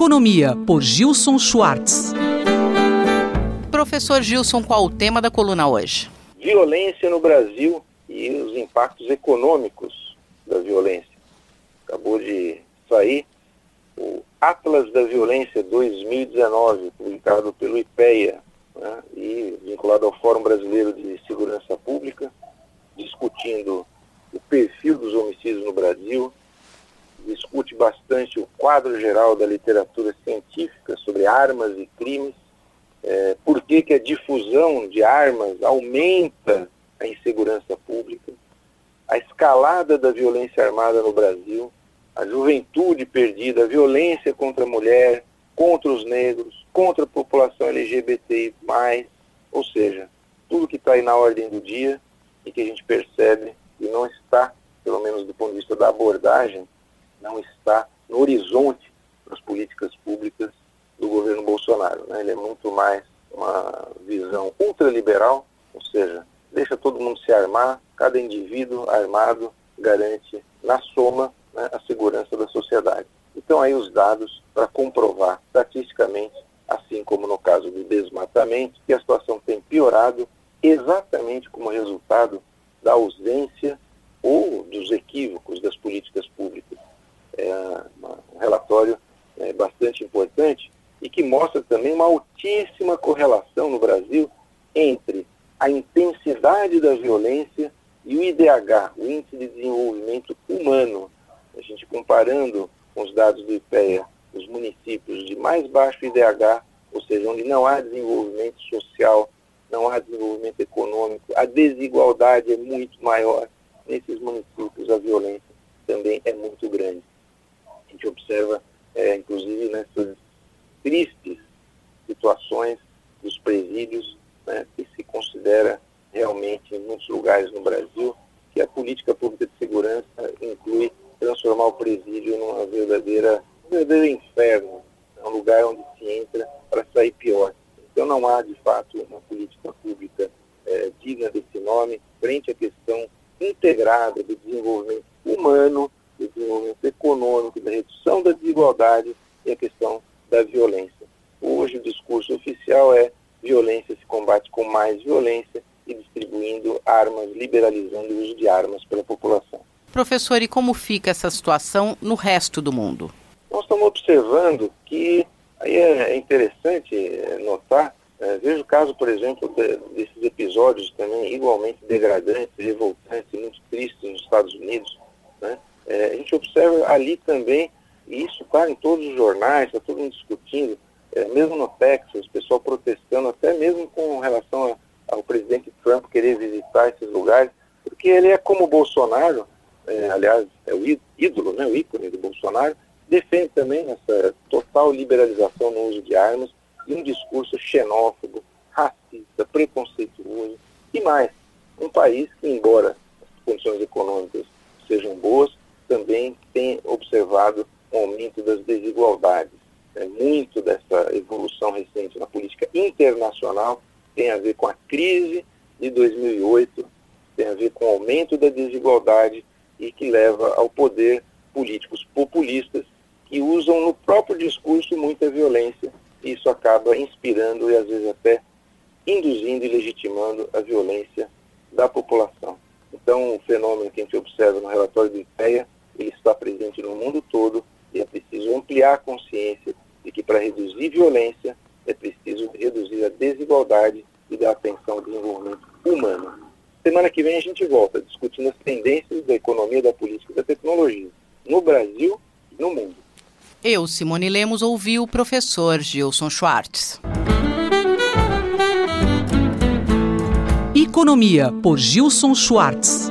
Economia, por Gilson Schwartz. Professor Gilson, qual o tema da coluna hoje? Violência no Brasil e os impactos econômicos da violência. Acabou de sair o Atlas da Violência 2019, publicado pelo IPEA, né, e vinculado ao Fórum Brasileiro de Segurança Pública, discutindo o perfil dos homicídios no Brasil, discute bastante o quadro geral da literatura científica sobre armas e crimes, por que a difusão de armas aumenta a insegurança pública, a escalada da violência armada no Brasil, a juventude perdida, a violência contra a mulher, contra os negros, contra a população LGBTI+, ou seja, tudo que está aí na ordem do dia e que a gente percebe que não está, pelo menos do ponto de vista da abordagem, não está no horizonte das políticas públicas do governo Bolsonaro, né? Ele é muito mais uma visão ultraliberal, ou seja, deixa todo mundo se armar, cada indivíduo armado garante, na soma, né, a segurança da sociedade. Então aí os dados para comprovar estatisticamente, assim como no caso do desmatamento, que a situação tem piorado exatamente como resultado da ausência ou dos equívocos das políticas públicas. É um relatório bastante importante e que mostra também uma altíssima correlação no Brasil entre a intensidade da violência e o IDH, o Índice de Desenvolvimento Humano. A gente comparando com os dados do IPEA, os municípios de mais baixo IDH, ou seja, onde não há desenvolvimento social, não há desenvolvimento econômico, a desigualdade é muito maior. Nesses municípios a violência também é muito grande. A gente observa, inclusive, nessas tristes situações dos presídios, né, que se considera realmente, em muitos lugares no Brasil, que a política pública de segurança inclui transformar o presídio numa verdadeiro inferno, um lugar onde se entra para sair pior. Então não há, de fato, uma política pública digna desse nome, frente à questão integrada do desenvolvimento humano, do desenvolvimento econômico, da redução da desigualdade e a questão da violência. Hoje o discurso oficial é violência se combate com mais violência e distribuindo armas, liberalizando o uso de armas pela população. Professor, e como fica essa situação no resto do mundo? Nós estamos observando que, aí é interessante notar, veja o caso, por exemplo, desses episódios também igualmente degradantes, revoltantes e muito tristes nos Estados Unidos, né? A gente observa ali também, e isso está em todos os jornais, está todo mundo discutindo, mesmo no Texas, o pessoal protestando, até mesmo com relação ao presidente Trump querer visitar esses lugares, porque ele é como o Bolsonaro, aliás, é o ídolo, né, o ícone do Bolsonaro, defende também essa total liberalização no uso de armas e um discurso xenófobo, racista, preconceituoso e mais. Um país que, embora as condições econômicas sejam boas, também tem observado um aumento das desigualdades. Muito dessa evolução recente na política internacional tem a ver com a crise de 2008, tem a ver com o aumento da desigualdade e que leva ao poder políticos populistas que usam no próprio discurso muita violência e isso acaba inspirando e às vezes até induzindo e legitimando a violência da população. Então o fenômeno que a gente observa no relatório do IPEA, ele está presente no mundo todo e é preciso ampliar a consciência de que para reduzir violência é preciso reduzir a desigualdade e dar atenção ao desenvolvimento humano. Semana que vem a gente volta discutindo as tendências da economia, da política e da tecnologia no Brasil e no mundo. Eu, Simone Lemos, ouvi o professor Gilson Schwartz. Economia, por Gilson Schwartz.